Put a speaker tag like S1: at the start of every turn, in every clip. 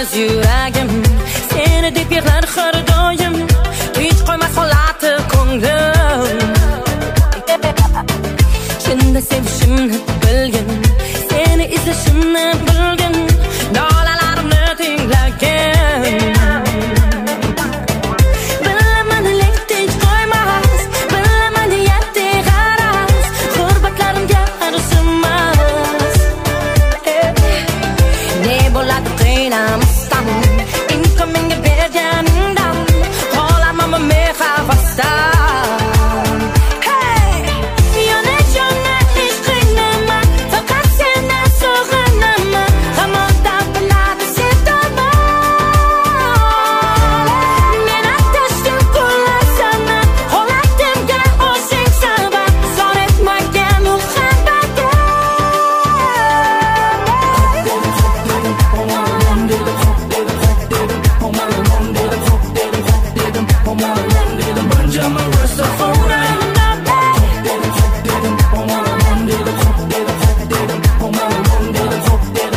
S1: yolg'iz yuragim seni deb yig'lar har doim hech qo'ymas holati ko'nglim chinda sevishimni bilgin seni izlashimni bilgin dolalarimni tinglagin bilaman lekda hech qo'ymas bilaman niyatda g'araz g'urbatlarimga arzimas ne bo'ladi qiynamasdan imkon menga berganingdan qolaman men havasdan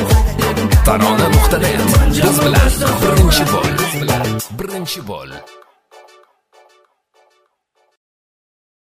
S2: Tarona.net biz bilan birinchi bo'l.